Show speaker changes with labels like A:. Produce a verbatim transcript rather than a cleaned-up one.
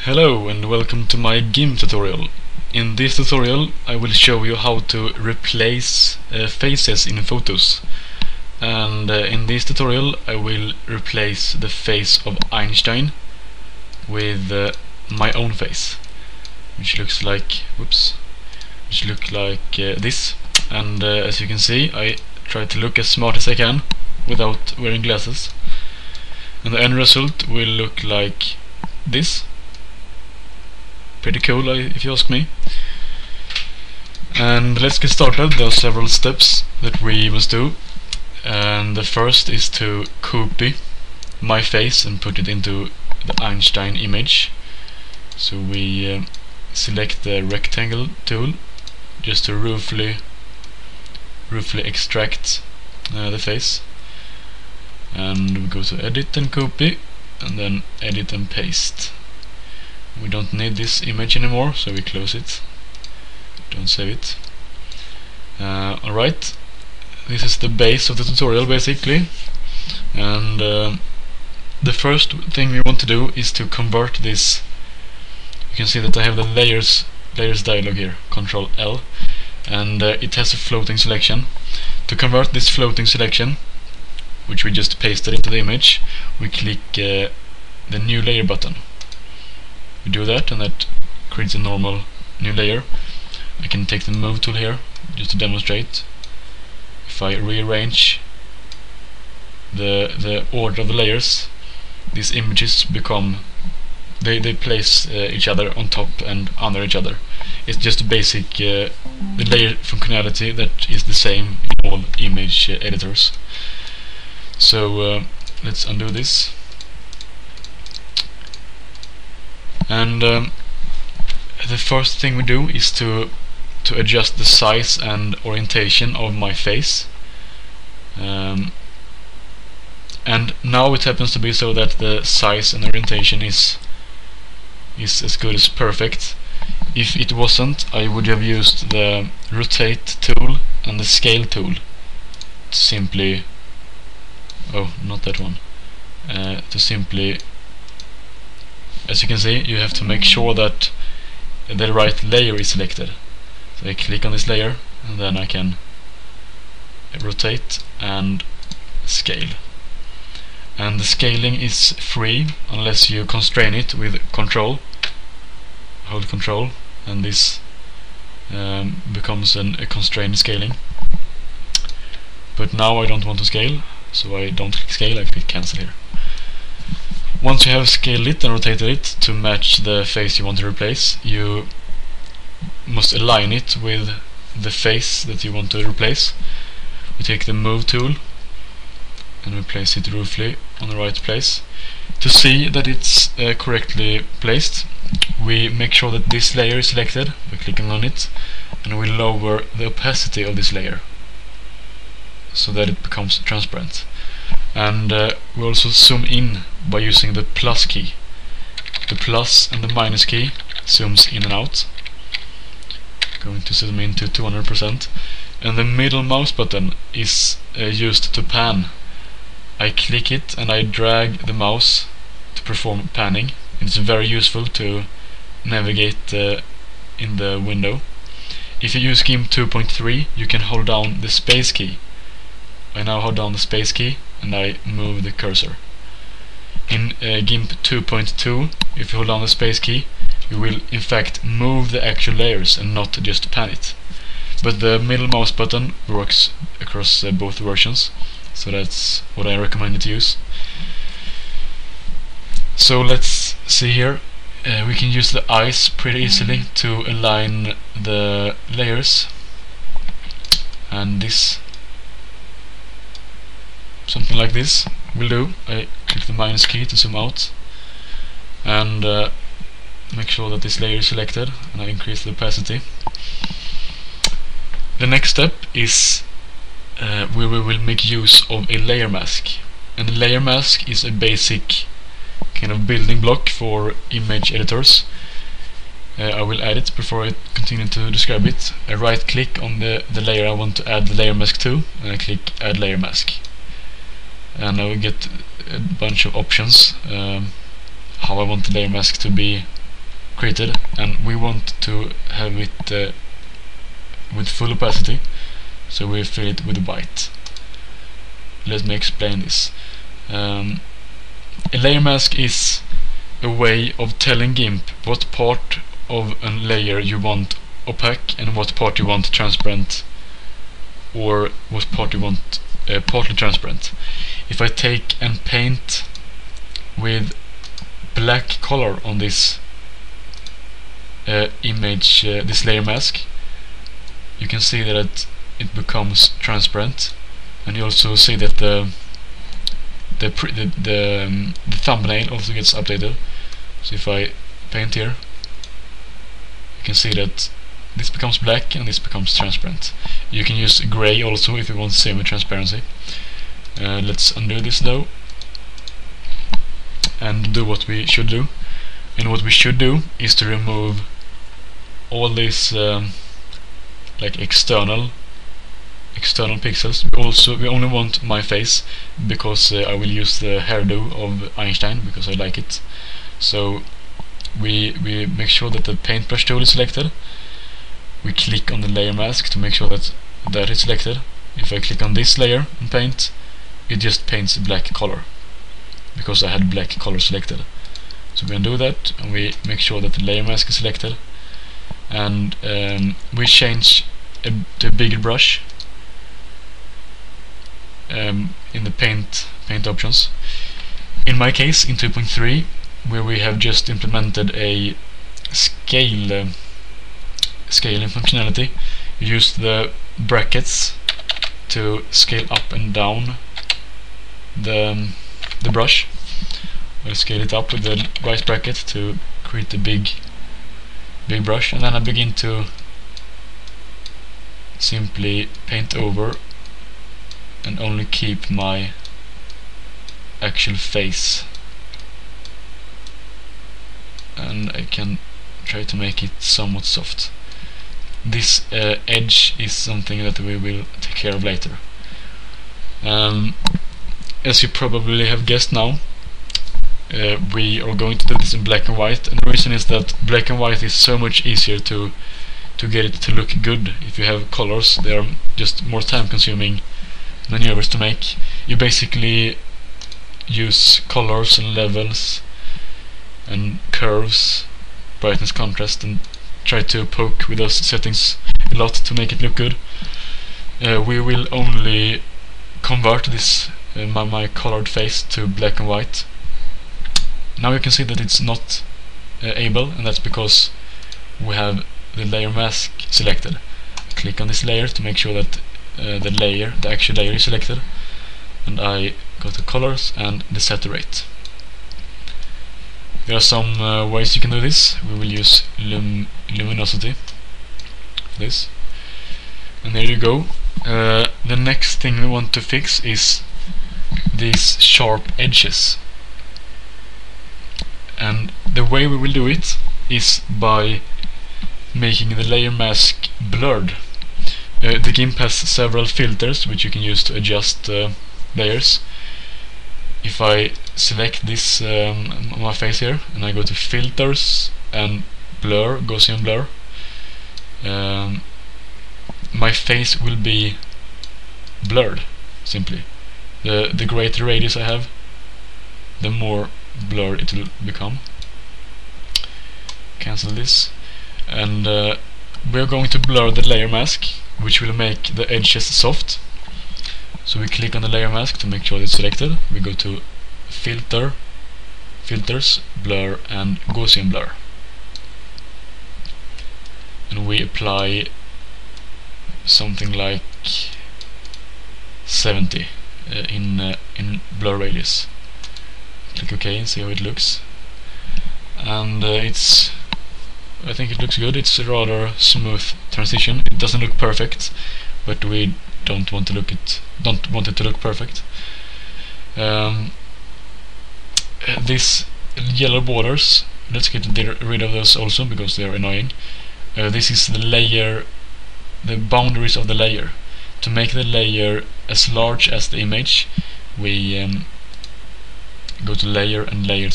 A: Hello and welcome to my GIMP tutorial. In this tutorial I will show you how to replace uh, faces in photos. And uh, in this tutorial I will replace the face of Einstein with uh, my own face, which looks like whoops, which look like uh, this. And uh, as you can see, I try to look as smart as I can without wearing glasses, and the end result will look like this. Pretty cool, if you ask me. And let's get started. There are several steps that we must do, and the first is to copy my face and put it into the Einstein image. So we uh, select the rectangle tool just to roughly roughly extract uh, the face, and we go to edit and copy, and then edit and paste. We don't need this image anymore, so we close it. Don't save it. Uh, Alright, this is the base of the tutorial basically, and uh, the first thing we want to do is to convert this. You can see that I have the layers layers dialog here, Control L, and uh, it has a floating selection. To convert this floating selection, which we just pasted into the image, we click uh, the new layer button. We do that, and that creates a normal new layer. I can take the move tool here just to demonstrate. If I rearrange the the order of the layers, these images become they they place uh, each other on top and under each other. It's just a basic uh, the layer functionality that is the same in all image uh, editors. So uh, let's undo this. And um, the first thing we do is to to adjust the size and orientation of my face. Um, and now it happens to be so that the size and orientation is is as good as perfect. If it wasn't, I would have used the rotate tool and the scale tool to simply oh not that one uh, to simply, as you can see, you have to make sure that the right layer is selected. So I click on this layer, and then I can rotate and scale. And the scaling is free unless you constrain it with control. Hold control, and this um, becomes an, a constrained scaling. But now I don't want to scale, so I don't click scale, I click cancel here. Once you have scaled it and rotated it to match the face you want to replace, you must align it with the face that you want to replace. We take the move tool and we place it roughly on the right place. To see that it's uh, correctly placed, we make sure that this layer is selected by clicking on it, and we lower the opacity of this layer so that it becomes transparent. And uh, we also zoom in by using the plus key. The plus and the minus key zooms in and out. Going to zoom in to two hundred percent. And the middle mouse button is uh, used to pan. I click it and I drag the mouse to perform panning. It's very useful to navigate uh, in the window. If you use GIMP two point three, you can hold down the space key. I now hold down the space key and I move the cursor. In uh, GIMP two point two, if you hold down the space key, you will in fact move the actual layers and not just pan it. But the middle mouse button works across uh, both versions, so that's what I recommend you to use. So let's see here. Uh, we can use the eyes pretty easily to align the layers, and this something like this will do. I click the minus key to zoom out and uh, make sure that this layer is selected, and I increase the opacity. The next step is uh, where we will make use of a layer mask, and the layer mask is a basic kind of building block for image editors. Uh, I will add it before I continue to describe it. I right click on the, the layer I want to add the layer mask to, and I click add layer mask. And I will get a bunch of options, um, how I want the layer mask to be created, and we want to have it uh, with full opacity, so we fill it with white. Let me explain this. Um, a layer mask is a way of telling GIMP what part of a layer you want opaque and what part you want transparent, or what part you want uh, partly transparent. If I take and paint with black color on this uh, image, uh, this layer mask, you can see that it becomes transparent, and you also see that the the pre the the, um, the thumbnail also gets updated. So if I paint here, you can see that this becomes black and this becomes transparent. You can use gray also if you want semi-transparency. Uh, let's undo this though and do what we should do. And what we should do is to remove all these um, like external external pixels. We also we only want my face, because uh, I will use the hairdo of Einstein because I like it. So we we make sure that the paintbrush tool is selected. We click on the layer mask to make sure that that is selected. If I click on this layer and paint, it just paints black color because I had black color selected. So we undo that and we make sure that the layer mask is selected, and um, we change a, to a bigger brush um, in the paint paint options. In my case, in two point three, where we have just implemented a scale uh, scaling functionality, we use the brackets to scale up and down the um, the brush. I scale it up with the right bracket to create a big big brush, and then I begin to simply paint over and only keep my actual face, and I can try to make it somewhat soft. This uh, edge is something that we will take care of later. Um, as you probably have guessed now, uh, we are going to do this in black and white, and the reason is that black and white is so much easier to to get it to look good. If you have colors, they are just more time consuming maneuvers to make. You basically use colors and levels and curves, brightness, contrast, and try to poke with those settings a lot to make it look good. Uh, we will only convert this uh, my, my colored face to black and white. Now you can see that it's not uh, able, and that's because we have the layer mask selected. I click on this layer to make sure that uh, the layer, the actual layer is selected, and I go to colors and desaturate. There are some uh, ways you can do this. We will use lum luminosity for this, and there you go. Uh, the next thing we want to fix is these sharp edges, and the way we will do it is by making the layer mask blurred. Uh, the GIMP has several filters which you can use to adjust uh, layers. If I select this um, my face here and I go to filters and blur, Gaussian blur, um, my face will be blurred simply. The the greater radius I have, the more blur it will become. Cancel this, and uh, we're going to blur the layer mask, which will make the edges soft. So we click on the layer mask to make sure it's selected. We go to filter, filters, blur, and Gaussian blur, and we apply something like seventy uh, in uh, in blur radius. Click OK and see how it looks, and uh, it's I think it looks good. It's a rather smooth transition. It doesn't look perfect, but we don't want to look it don't want it to look perfect. Um, uh, these yellow borders, let's get rid of those also because they are annoying. Uh, this is the layer, the boundaries of the layer. To make the layer as large as the image, we um, go to layer and layer